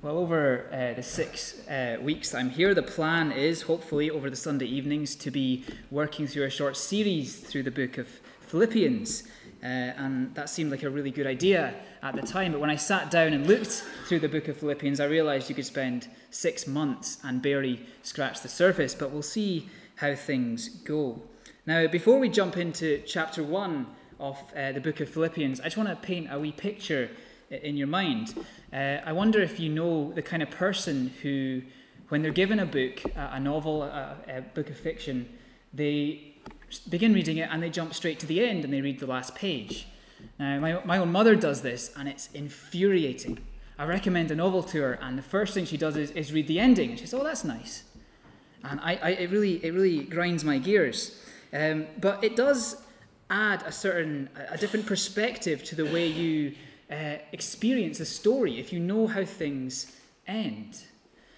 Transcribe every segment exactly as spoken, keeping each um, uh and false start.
Well, over uh, the six uh, weeks that I'm here, the plan is, hopefully, over the Sunday evenings, to be working through a short series through the book of Philippians. Uh, and that seemed like a really good idea at the time. But when I sat down and looked through the book of Philippians, I realized you could spend six months and barely scratch the surface. But we'll see how things go. Now, before we jump into chapter one of uh, the book of Philippians, I just want to paint a wee picture in your mind. Uh, I wonder if you know the kind of person who, when they're given a book, a, a novel, a, a book of fiction, they begin reading it and they jump straight to the end and they read the last page. Now, my, my own mother does this and it's infuriating. I recommend a novel to her and the first thing she does is, is read the ending. And she says, oh, that's nice. And I, I, it really it really grinds my gears. Um, but it does add a certain, a different perspective to the way you Uh, experience a story if you know how things end.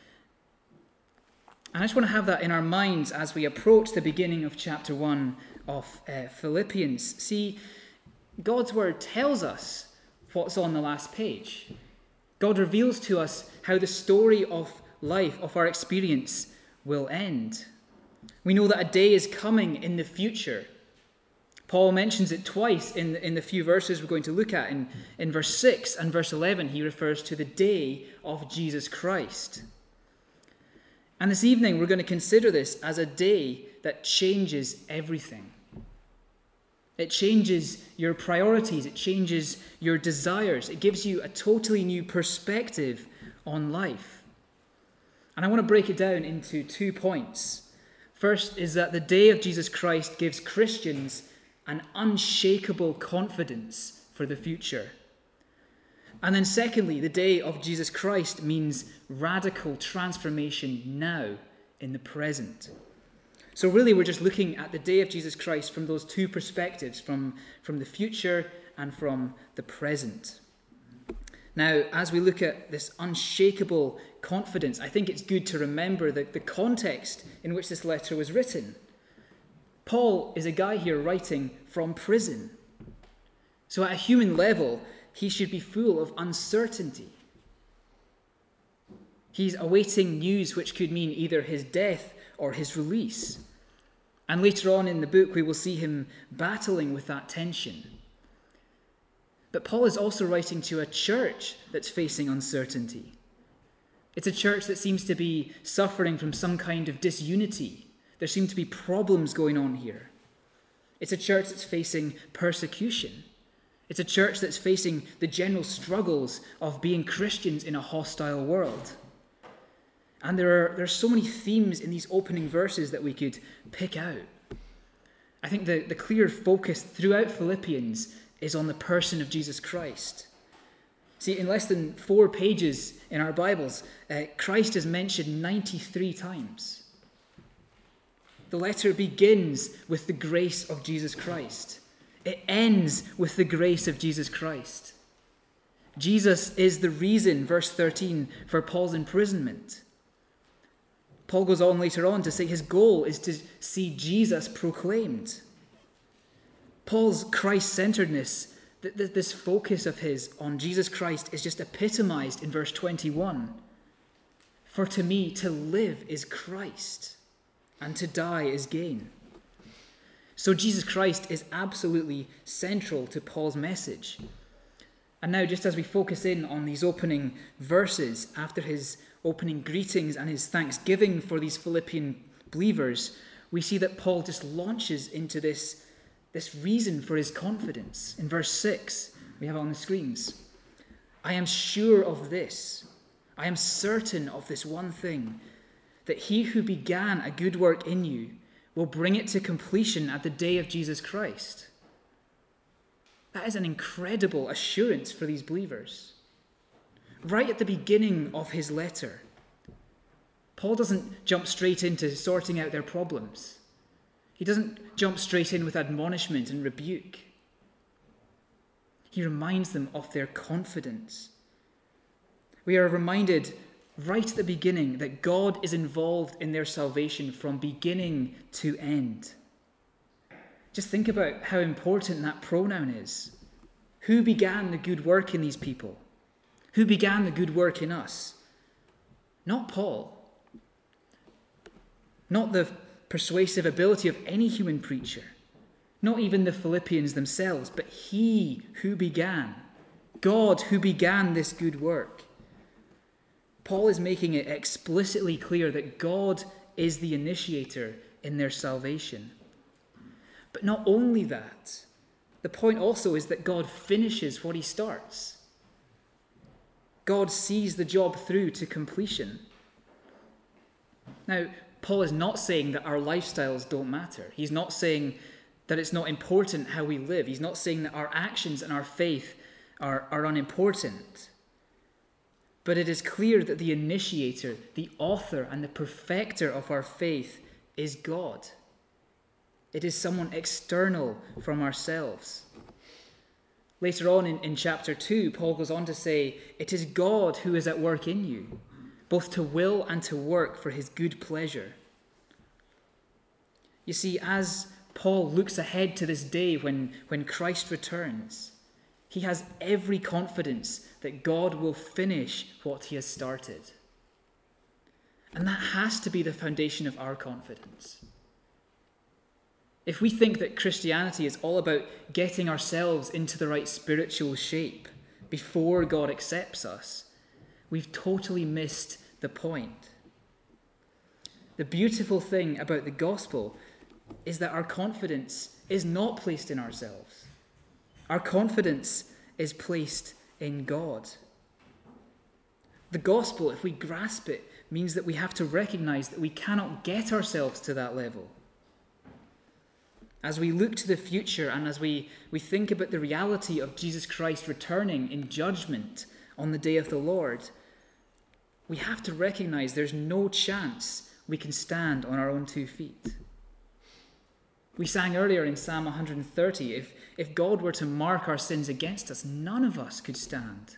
And I just want to have that in our minds as we approach the beginning of chapter one of uh, Philippians. See, God's word tells us what's on the last page. God reveals to us how the story of life, of our experience, will end. We know that a day is coming in the future. Paul mentions it twice in the, in the few verses we're going to look at. In, in verse six and verse eleven, he refers to the day of Jesus Christ. And this evening, we're going to consider this as a day that changes everything. It changes your priorities. It changes your desires. It gives you a totally new perspective on life. And I want to break it down into two points. First is that the day of Jesus Christ gives Christians an unshakable confidence for the future. And then secondly, the day of Jesus Christ means radical transformation now in the present. So really we're just looking at the day of Jesus Christ from those two perspectives, from, from the future and from the present. Now, as we look at this unshakable confidence, I think it's good to remember that the context in which this letter was written. Paul is a guy here writing from prison. So at a human level, he should be full of uncertainty. He's awaiting news which could mean either his death or his release. And later on in the book, we will see him battling with that tension. But Paul is also writing to a church that's facing uncertainty. It's a church that seems to be suffering from some kind of disunity. There seem to be problems going on here. It's a church that's facing persecution. It's a church that's facing the general struggles of being Christians in a hostile world. And there are, there are so many themes in these opening verses that we could pick out. I think the, the clear focus throughout Philippians is on the person of Jesus Christ. See, in less than four pages in our Bibles, uh, Christ is mentioned ninety-three times. The letter begins with the grace of Jesus Christ. It ends with the grace of Jesus Christ. Jesus is the reason, verse thirteen, for Paul's imprisonment. Paul goes on later on to say his goal is to see Jesus proclaimed. Paul's Christ-centeredness, this focus of his on Jesus Christ, is just epitomized in verse twenty-one. For to me, to live is Christ, and to die is gain. So Jesus Christ is absolutely central to Paul's message. And now, just as we focus in on these opening verses, after his opening greetings and his thanksgiving for these Philippian believers, we see that Paul just launches into this, this reason for his confidence. In verse six, we have it on the screens. I am sure of this. I am certain of this one thing, that he who began a good work in you will bring it to completion at the day of Jesus Christ. That is an incredible assurance for these believers. Right at the beginning of his letter, Paul doesn't jump straight into sorting out their problems. He doesn't jump straight in with admonishment and rebuke. He reminds them of their confidence. We are reminded right at the beginning that God is involved in their salvation from beginning to end. Just think about how important that pronoun is. Who began the good work in these people? Who began the good work in us? Not Paul. Not the persuasive ability of any human preacher. Not even the Philippians themselves, but he who began. God who began this good work. Paul is making it explicitly clear that God is the initiator in their salvation. But not only that, the point also is that God finishes what he starts. God sees the job through to completion. Now, Paul is not saying that our lifestyles don't matter. He's not saying that it's not important how we live. He's not saying that our actions and our faith are, are unimportant. But it is clear that the initiator, the author, and the perfecter of our faith is God. It is someone external from ourselves. Later on in, in chapter two, Paul goes on to say, it is God who is at work in you, both to will and to work for his good pleasure. You see, as Paul looks ahead to this day when, when Christ returns, he has every confidence that God will finish what he has started. And that has to be the foundation of our confidence. If we think that Christianity is all about getting ourselves into the right spiritual shape before God accepts us, we've totally missed the point. The beautiful thing about the gospel is that our confidence is not placed in ourselves. Our confidence is placed in God. The gospel, if we grasp it, means that we have to recognize that we cannot get ourselves to that level. As we look to the future and as we, we think about the reality of Jesus Christ returning in judgment on the day of the Lord, we have to recognize there's no chance we can stand on our own two feet. We sang earlier in Psalm one hundred thirty, if, if God were to mark our sins against us, none of us could stand.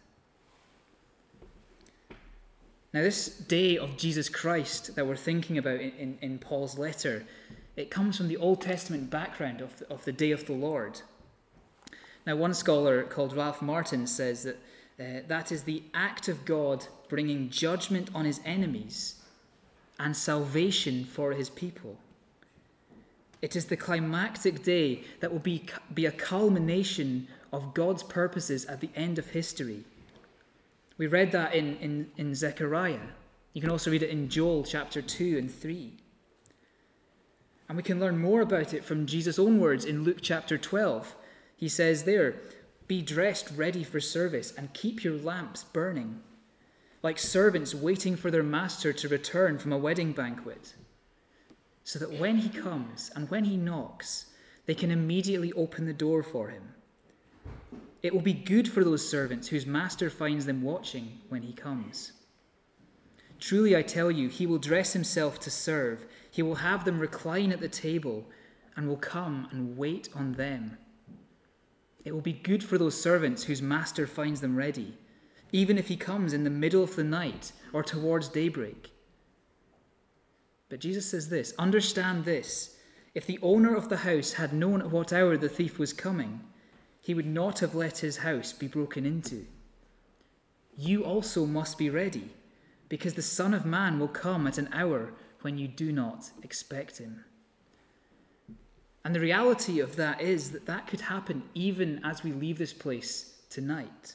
Now, this day of Jesus Christ that we're thinking about in, in, in Paul's letter, it comes from the Old Testament background of the, of the day of the Lord. Now, one scholar called Ralph Martin says that uh, that is the act of God bringing judgment on his enemies and salvation for his people. It is the climactic day that will be, be a culmination of God's purposes at the end of history. We read that in, in, in Zechariah. You can also read it in Joel chapter two and three. And we can learn more about it from Jesus' own words in Luke chapter twelve. He says there, "Be dressed ready for service and keep your lamps burning, like servants waiting for their master to return from a wedding banquet, so that when he comes and when he knocks, they can immediately open the door for him. It will be good for those servants whose master finds them watching when he comes. Truly I tell you, he will dress himself to serve. He will have them recline at the table and will come and wait on them. It will be good for those servants whose master finds them ready, even if he comes in the middle of the night or towards daybreak." But Jesus says this, "Understand this, if the owner of the house had known at what hour the thief was coming, he would not have let his house be broken into. You also must be ready, because the Son of Man will come at an hour when you do not expect him." And the reality of that is that that could happen even as we leave this place tonight.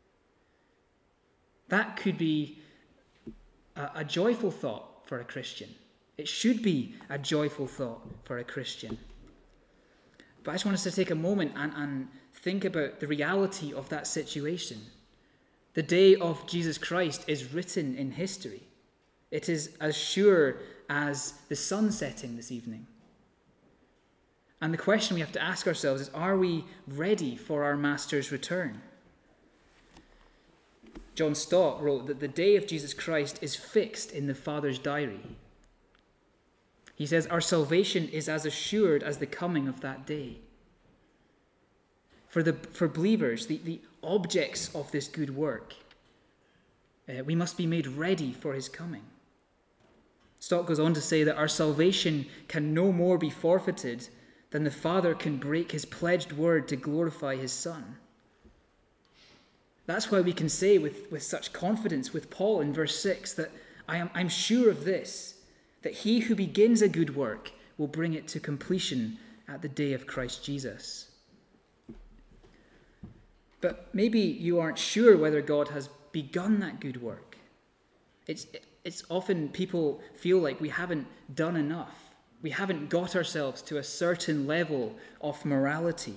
That could be a, a joyful thought for a Christian. It should be a joyful thought for a Christian. But I just want us to take a moment and, and think about the reality of that situation. The day of Jesus Christ is written in history. It is as sure as the sun setting this evening. And the question we have to ask ourselves is, are we ready for our Master's return? John Stott wrote that the day of Jesus Christ is fixed in the Father's diary. He says, our salvation is as assured as the coming of that day. For the for believers, the, the objects of this good work, uh, we must be made ready for his coming. Stott goes on to say that our salvation can no more be forfeited than the Father can break his pledged word to glorify his Son. That's why we can say with, with such confidence with Paul in verse six that I am, I'm sure of this, that he who begins a good work will bring it to completion at the day of Christ Jesus. But maybe you aren't sure whether God has begun that good work. It's, it's often people feel like we haven't done enough. We haven't got ourselves to a certain level of morality.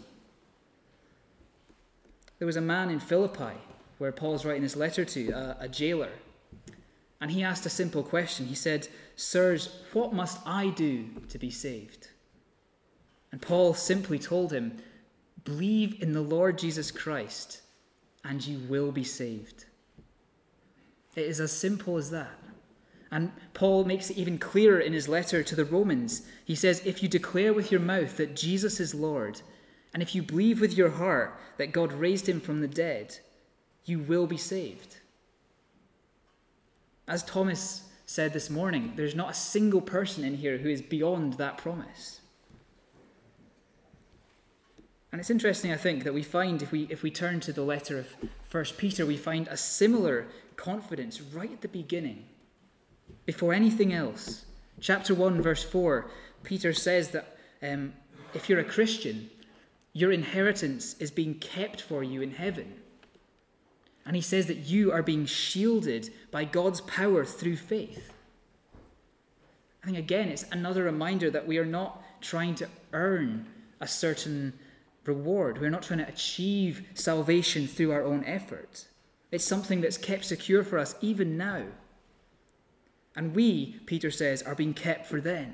There was a man in Philippi, where Paul's writing his letter to, a, a jailer, and he asked a simple question. He said, "Sirs, what must I do to be saved?" And Paul simply told him, "Believe in the Lord Jesus Christ, and you will be saved." It is as simple as that. And Paul makes it even clearer in his letter to the Romans. He says, if you declare with your mouth that Jesus is Lord, and if you believe with your heart that God raised him from the dead, you will be saved. As Thomas said this morning, there's not a single person in here who is beyond that promise. And it's interesting, I think, that we find, if we if we turn to the letter of First Peter, we find a similar confidence right at the beginning, before anything else. Chapter one, verse four, Peter says that um, if you're a Christian, your inheritance is being kept for you in heaven. And he says that you are being shielded by God's power through faith. I think, again, it's another reminder that we are not trying to earn a certain reward. We're not trying to achieve salvation through our own effort. It's something that's kept secure for us even now. And we, Peter says, are being kept for then.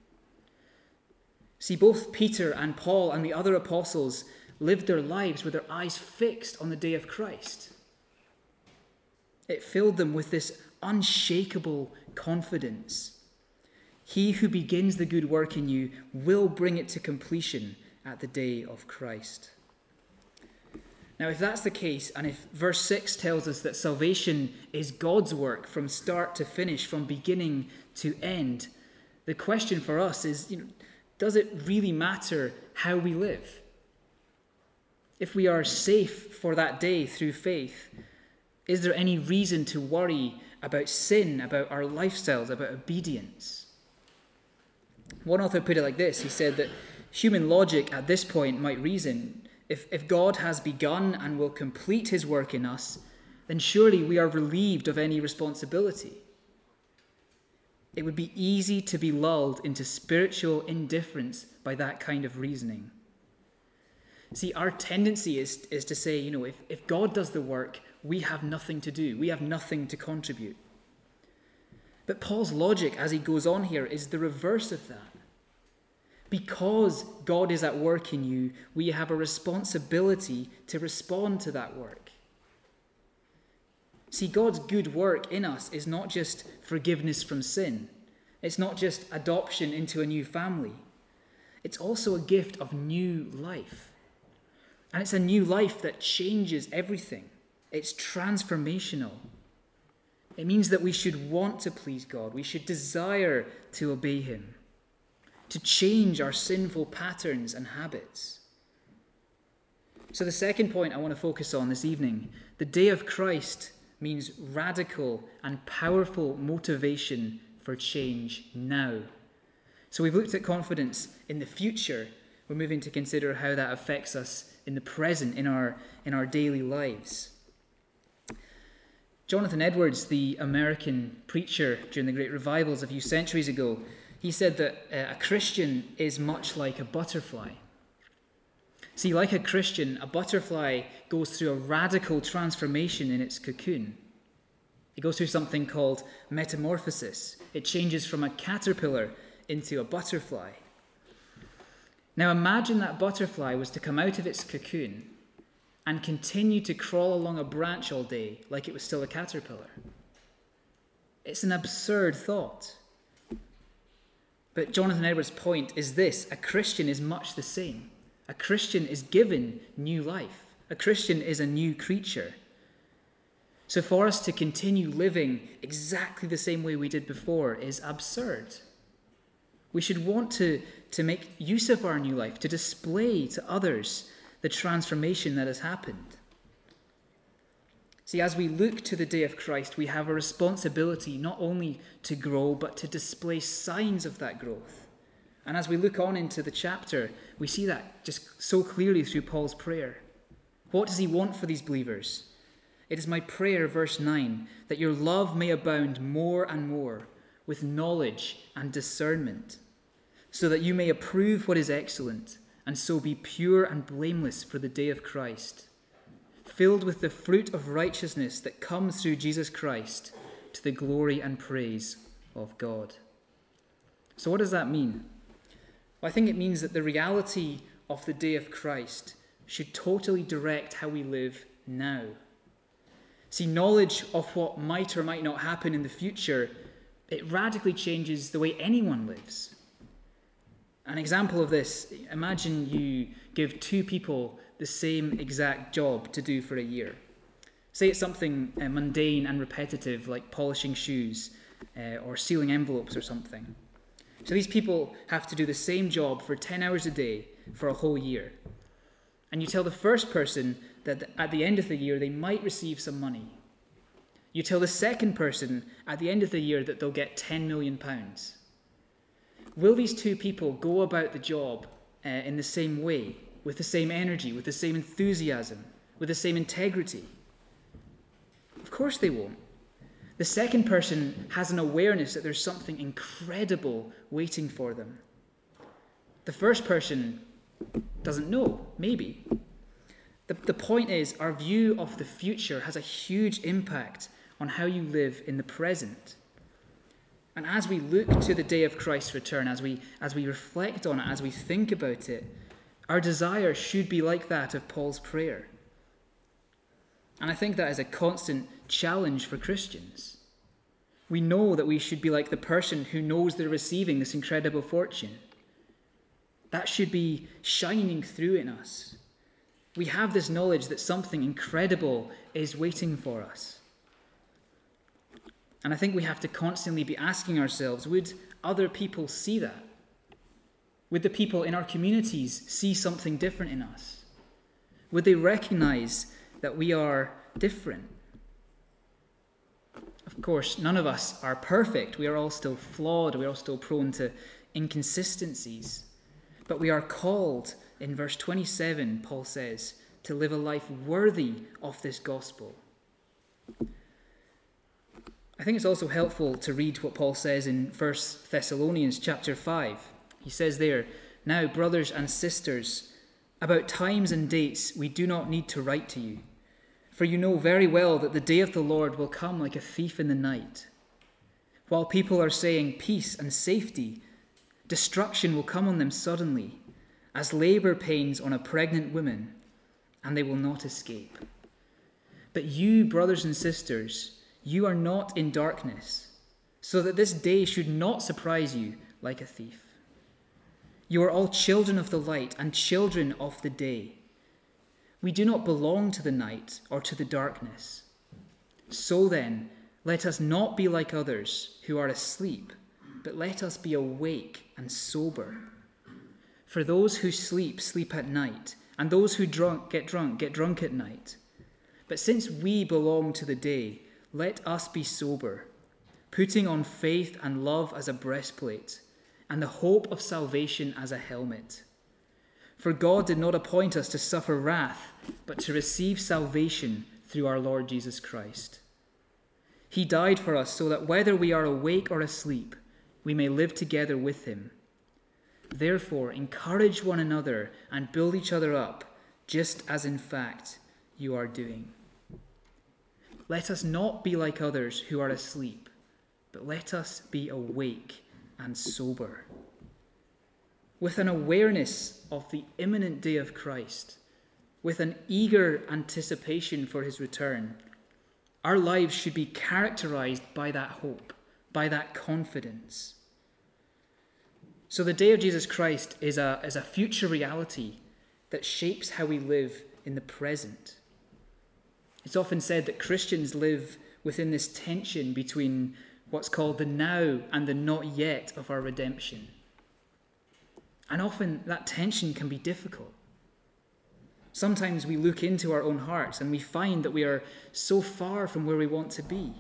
See, both Peter and Paul and the other apostles lived their lives with their eyes fixed on the day of Christ. It filled them with this unshakable confidence. He who begins the good work in you will bring it to completion at the day of Christ. Now, if that's the case, and if verse six tells us that salvation is God's work from start to finish, from beginning to end, the question for us is, you know, does it really matter how we live? If we are safe for that day through faith, is there any reason to worry about sin, about our lifestyles, about obedience? One author put it like this. He said that human logic at this point might reason, if, if God has begun and will complete his work in us, then surely we are relieved of any responsibility. It would be easy to be lulled into spiritual indifference by that kind of reasoning. See, our tendency is, is to say, you know, if, if God does the work, we have nothing to do. We have nothing to contribute. But Paul's logic, as he goes on here, is the reverse of that. Because God is at work in you, we have a responsibility to respond to that work. See, God's good work in us is not just forgiveness from sin. It's not just adoption into a new family. It's also a gift of new life. And it's a new life that changes everything. It's transformational. It means that we should want to please God. We should desire to obey him, to change our sinful patterns and habits. So the second point I want to focus on this evening, the day of Christ means radical and powerful motivation for change now. So we've looked at confidence in the future. We're moving to consider how that affects us in the present, in our, in our daily lives. Jonathan Edwards, the American preacher during the great revivals a few centuries ago, he said that uh, a Christian is much like a butterfly. See, like a Christian, a butterfly goes through a radical transformation in its cocoon. It goes through something called metamorphosis. It changes from a caterpillar into a butterfly. Now imagine that butterfly was to come out of its cocoon and continue to crawl along a branch all day like it was still a caterpillar. It's an absurd thought. But Jonathan Edwards' point is this: a Christian is much the same. A Christian is given new life. A Christian is a new creature. So for us to continue living exactly the same way we did before is absurd. We should want to, to make use of our new life, to display to others the transformation that has happened. See, as we look to the day of Christ, we have a responsibility not only to grow, but to display signs of that growth. And as we look on into the chapter, we see that just so clearly through Paul's prayer. What does he want for these believers? It is my prayer, verse nine, that your love may abound more and more with knowledge and discernment, so that you may approve what is excellent, and so be pure and blameless for the day of Christ, filled with the fruit of righteousness that comes through Jesus Christ, to the glory and praise of God. So what does that mean? Well, I think it means that the reality of the day of Christ should totally direct how we live now. See, knowledge of what might or might not happen in the future, it radically changes the way anyone lives. An example of this, imagine you give two people the same exact job to do for a year. Say it's something uh, mundane and repetitive, like polishing shoes uh, or sealing envelopes or something. So these people have to do the same job for ten hours a day for a whole year. And you tell the first person that at the end of the year they might receive some money. You tell the second person at the end of the year that they'll get ten million pounds. Will these two people go about the job uh, in the same way, with the same energy, with the same enthusiasm, with the same integrity? Of course they won't. The second person has an awareness that there's something incredible waiting for them. The first person doesn't know, maybe. The, the point is, our view of the future has a huge impact on how you live in the present. And as we look to the day of Christ's return, as we, as we reflect on it, as we think about it, our desire should be like that of Paul's prayer. And I think that is a constant challenge for Christians. We know that we should be like the person who knows they're receiving this incredible fortune. That should be shining through in us. We have this knowledge that something incredible is waiting for us. And I think we have to constantly be asking ourselves, would other people see that? Would the people in our communities see something different in us? Would they recognize that we are different? Of course, none of us are perfect. We are all still flawed. We are all still prone to inconsistencies. But we are called, in verse twenty-seven, Paul says, to live a life worthy of this gospel. I think it's also helpful to read what Paul says in First Thessalonians chapter five. He says there, "Now, brothers and sisters, about times and dates we do not need to write to you, for you know very well that the day of the Lord will come like a thief in the night. While people are saying peace and safety, destruction will come on them suddenly, as labor pains on a pregnant woman, and they will not escape. But you, brothers and sisters, you are not in darkness, so that this day should not surprise you like a thief. You are all children of the light and children of the day. We do not belong to the night or to the darkness. So then, let us not be like others who are asleep, but let us be awake and sober. For those who sleep, sleep at night, and those who drunk get drunk, get drunk at night. But since we belong to the day, let us be sober, putting on faith and love as a breastplate, and the hope of salvation as a helmet. For God did not appoint us to suffer wrath, but to receive salvation through our Lord Jesus Christ. He died for us so that whether we are awake or asleep, we may live together with him. Therefore, encourage one another and build each other up, just as in fact you are doing. Let us not be like others who are asleep, but let us be awake and sober. With an awareness of the imminent day of Christ, with an eager anticipation for his return, our lives should be characterized by that hope, by that confidence. So the day of Jesus Christ is a, is a future reality that shapes how we live in the present. It's often said that Christians live within this tension between what's called the now and the not yet of our redemption. And often that tension can be difficult. Sometimes we look into our own hearts and we find that we are so far from where we want to be.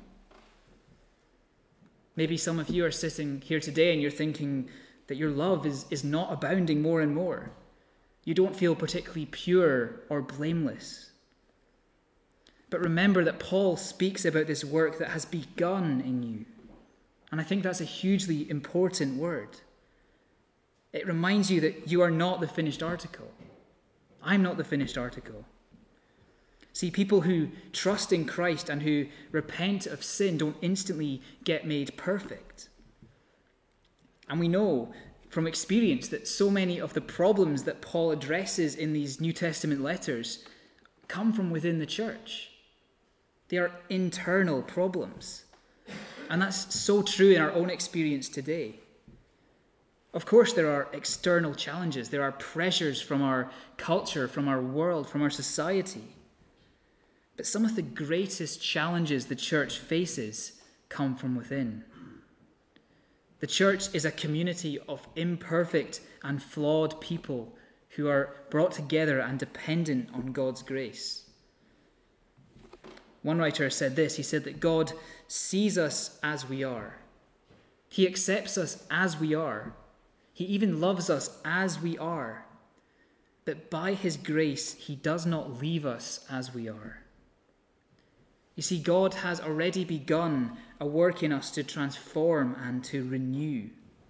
Maybe some of you are sitting here today and you're thinking that your love is, is not abounding more and more. You don't feel particularly pure or blameless. But remember that Paul speaks about this work that has begun in you. And I think that's a hugely important word. It reminds you that you are not the finished article. I'm not the finished article. See, people who trust in Christ and who repent of sin don't instantly get made perfect. And we know from experience that so many of the problems that Paul addresses in these New Testament letters come from within the church. They are internal problems. And that's so true in our own experience today. Of course, there are external challenges. There are pressures from our culture, from our world, from our society. But some of the greatest challenges the church faces come from within. The church is a community of imperfect and flawed people who are brought together and dependent on God's grace. One writer said this. He said that God sees us as we are. He accepts us as we are. He even loves us as we are. But by his grace, he does not leave us as we are. You see, God has already begun a work in us to transform and to renew.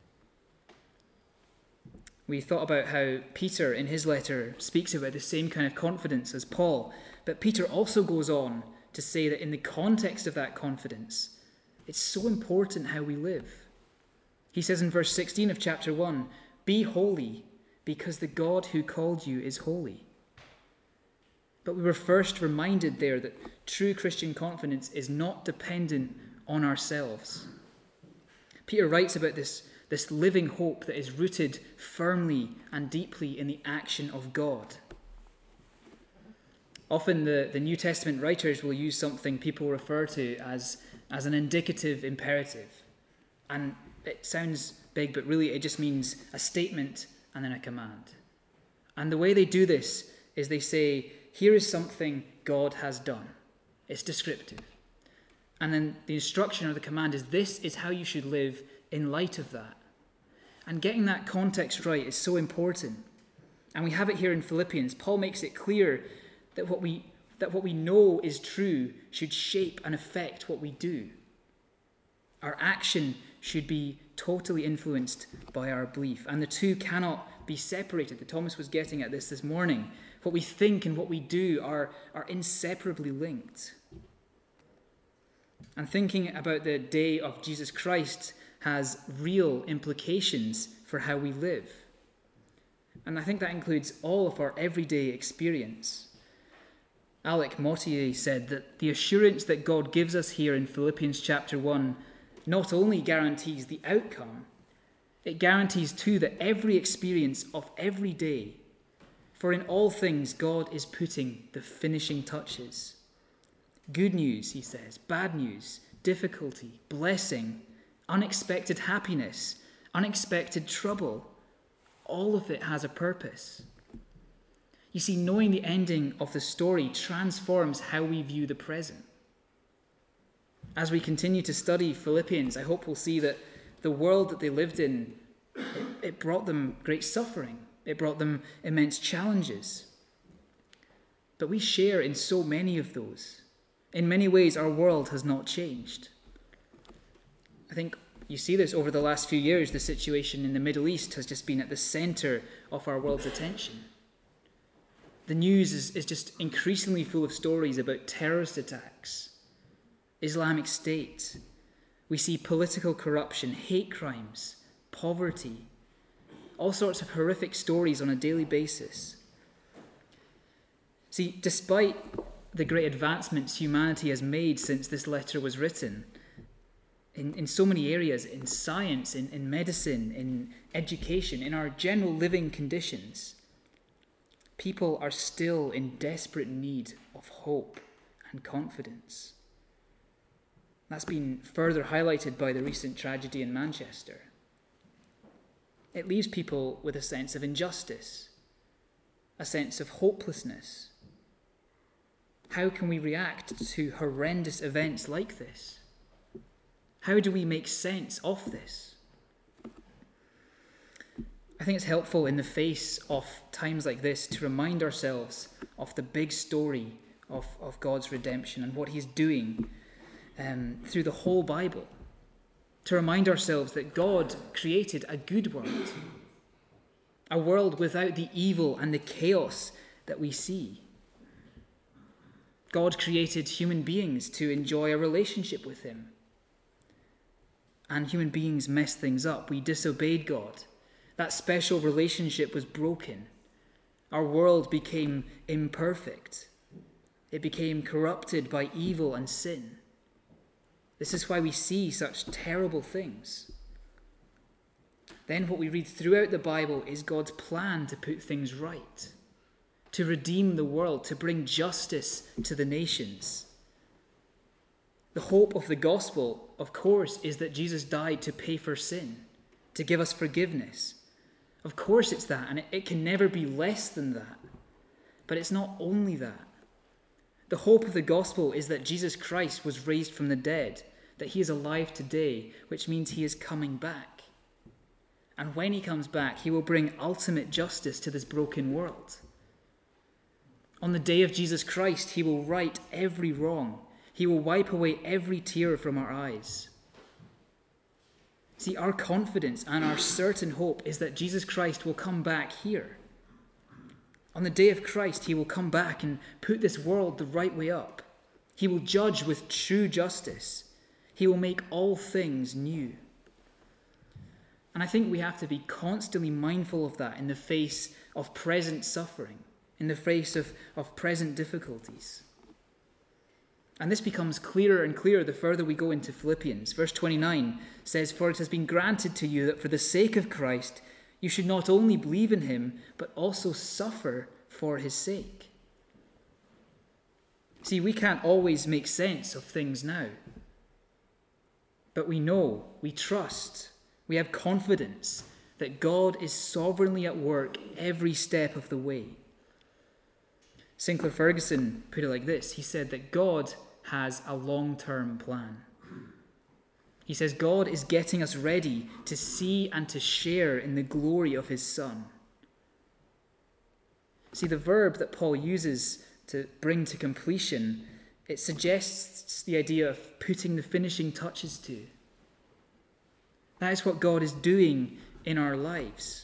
We thought about how Peter in his letter speaks about the same kind of confidence as Paul, but Peter also goes on to say that in the context of that confidence, it's so important how we live. He says in verse sixteen of chapter one, "Be holy, because the God who called you is holy." But we were first reminded there that true Christian confidence is not dependent on ourselves. Peter writes about this, this living hope that is rooted firmly and deeply in the action of God. Often the, the New Testament writers will use something people refer to as, as an indicative imperative. And it sounds big, but really it just means a statement and then a command. And the way they do this is they say, here is something God has done. It's descriptive. And then the instruction or the command is, this is how you should live in light of that. And getting that context right is so important. And we have it here in Philippians. Paul makes it clear that what we that what we know is true should shape and affect what we do. Our action should be totally influenced by our belief. And the two cannot be separated. The Thomas was getting at this this morning. What we think and what we do are, are inseparably linked. And thinking about the day of Jesus Christ has real implications for how we live. And I think that includes all of our everyday experience. Alec Mottier said that the assurance that God gives us here in Philippians chapter one not only guarantees the outcome, it guarantees too that every experience of every day, for in all things God is putting the finishing touches. Good news, he says, bad news, difficulty, blessing, unexpected happiness, unexpected trouble, all of it has a purpose. You see, knowing the ending of the story transforms how we view the present. As we continue to study Philippians, I hope we'll see that the world that they lived in, it, it brought them great suffering. It brought them immense challenges. But we share in so many of those. In many ways, our world has not changed. I think you see this over the last few years. The situation in the Middle East has just been at the center of our world's attention. The news is, is just increasingly full of stories about terrorist attacks, Islamic State. We see political corruption, hate crimes, poverty, all sorts of horrific stories on a daily basis. See, despite the great advancements humanity has made since this letter was written, in, in so many areas, in science, in, in medicine, in education, in our general living conditions, people are still in desperate need of hope and confidence. That's been further highlighted by the recent tragedy in Manchester. It leaves people with a sense of injustice, a sense of hopelessness? How can we react to horrendous events like this? How do we make sense of this? I think it's helpful in the face of times like this to remind ourselves of the big story of, of God's redemption and what he's doing um, through the whole Bible. To remind ourselves that God created a good world, a world without the evil and the chaos that we see. God created human beings to enjoy a relationship with him. And human beings messed things up. We disobeyed God. That special relationship was broken. Our world became imperfect. It became corrupted by evil and sin. This is why we see such terrible things. Then what we read throughout the Bible is God's plan to put things right, to redeem the world, to bring justice to the nations. The hope of the gospel, of course, is that Jesus died to pay for sin, to give us forgiveness. Of course it's that, and it, it can never be less than that. But it's not only that. The hope of the gospel is that Jesus Christ was raised from the dead, that he is alive today, which means he is coming back. And when he comes back, he will bring ultimate justice to this broken world. On the day of Jesus Christ, he will right every wrong. He will wipe away every tear from our eyes. See, our confidence and our certain hope is that Jesus Christ will come back here. On the day of Christ, he will come back and put this world the right way up. He will judge with true justice. He will make all things new. And I think we have to be constantly mindful of that in the face of present suffering, in the face of, of present difficulties. And this becomes clearer and clearer the further we go into Philippians. Verse twenty-nine says, "For it has been granted to you that for the sake of Christ, you should not only believe in him, but also suffer for his sake." See, we can't always make sense of things now. But we know, we trust, we have confidence that God is sovereignly at work every step of the way. Sinclair Ferguson put it like this. He said that God has a long-term plan. He says God is getting us ready to see and to share in the glory of his Son. See, the verb that Paul uses to bring to completion, it suggests the idea of putting the finishing touches to. That is what God is doing in our lives.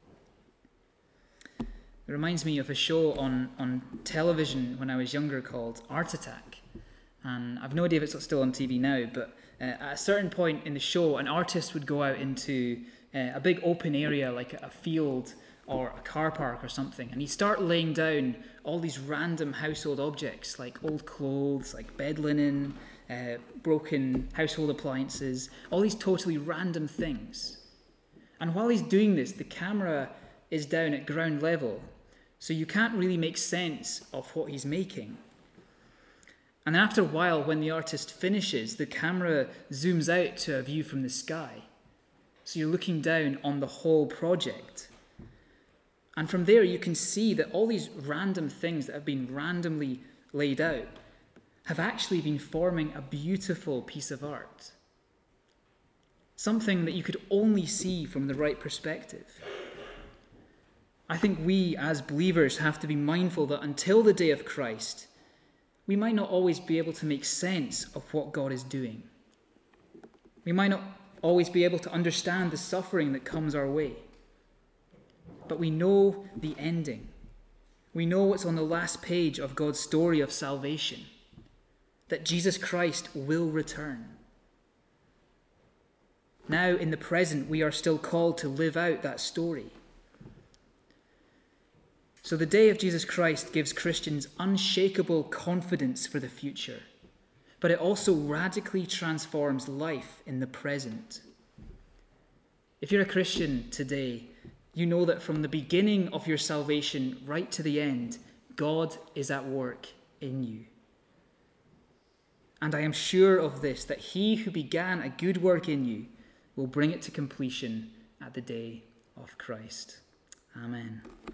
It reminds me of a show on, on television when I was younger called Art Attack. And I've no idea if it's still on T V now, but uh, at a certain point in the show, an artist would go out into uh, a big open area like a field or a car park or something, and he'd start laying down all these random household objects like old clothes, like bed linen, uh, broken household appliances, all these totally random things. And while he's doing this, the camera is down at ground level, so you can't really make sense of what he's making. And after a while, when the artist finishes, the camera zooms out to a view from the sky. So you're looking down on the whole project. And from there, you can see that all these random things that have been randomly laid out have actually been forming a beautiful piece of art. Something that you could only see from the right perspective. I think we, as believers, have to be mindful that until the day of Christ, we might not always be able to make sense of what God is doing. We might not always be able to understand the suffering that comes our way. But we know the ending. We know what's on the last page of God's story of salvation, that Jesus Christ will return. Now, in the present, we are still called to live out that story. So the day of Jesus Christ gives Christians unshakable confidence for the future, but it also radically transforms life in the present. If you're a Christian today, you know that from the beginning of your salvation right to the end, God is at work in you. And I am sure of this, that he who began a good work in you will bring it to completion at the day of Christ. Amen.